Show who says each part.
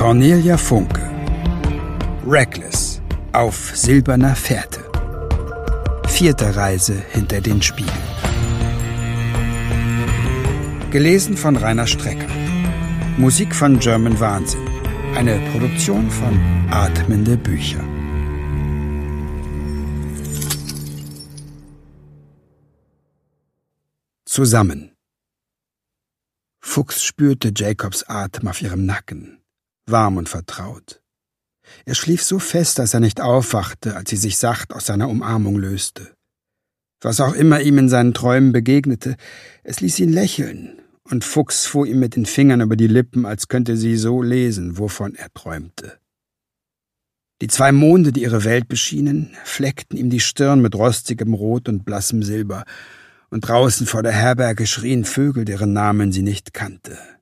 Speaker 1: Cornelia Funke. Reckless auf silberner Fährte. 4. Reise hinter den Spiegel. Gelesen von Rainer Strecker. Musik von German Wahnsinn. Eine Produktion von Atmende Bücher. Zusammen. Fuchs spürte Jacobs Atem auf ihrem Nacken, warm und vertraut. Er schlief so fest, dass er nicht aufwachte, als sie sich sacht aus seiner Umarmung löste. Was auch immer ihm in seinen Träumen begegnete, es ließ ihn lächeln, und Fuchs fuhr ihm mit den Fingern über die Lippen, als könnte sie so lesen, wovon er träumte. Die 2 Monde, die ihre Welt beschienen, fleckten ihm die Stirn mit rostigem Rot und blassem Silber, und draußen vor der Herberge schrien Vögel, deren Namen sie nicht kannte.